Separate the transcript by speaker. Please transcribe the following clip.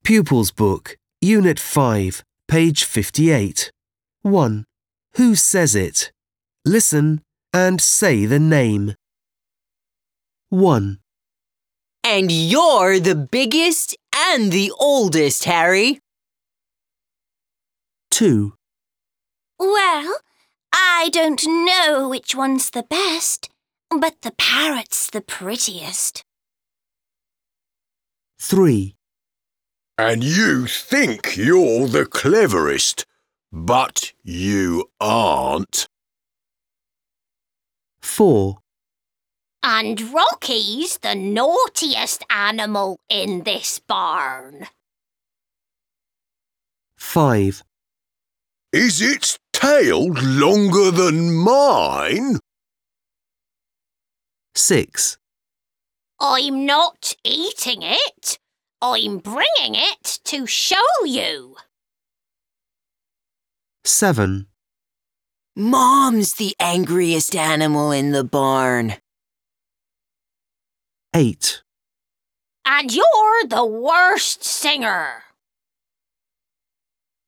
Speaker 1: Pupils Book, Unit 5, page 58. 1. Who says it? Listen and say the name. 1.
Speaker 2: And you're the biggest and the oldest, Harry.
Speaker 1: 2.
Speaker 3: Well, I don't know which one's the best, but the parrot's the prettiest.
Speaker 1: 3.
Speaker 4: And you think you're the cleverest, but you aren't.
Speaker 1: 4.
Speaker 3: And Rocky's the naughtiest animal in this barn.
Speaker 1: 5.
Speaker 4: Is its tail longer than mine?
Speaker 1: 6.
Speaker 3: I'm not eating it. I'm bringing it to show you.
Speaker 1: 7.
Speaker 2: Mom's the angriest animal in the barn.
Speaker 1: 8.
Speaker 3: And you're the worst singer.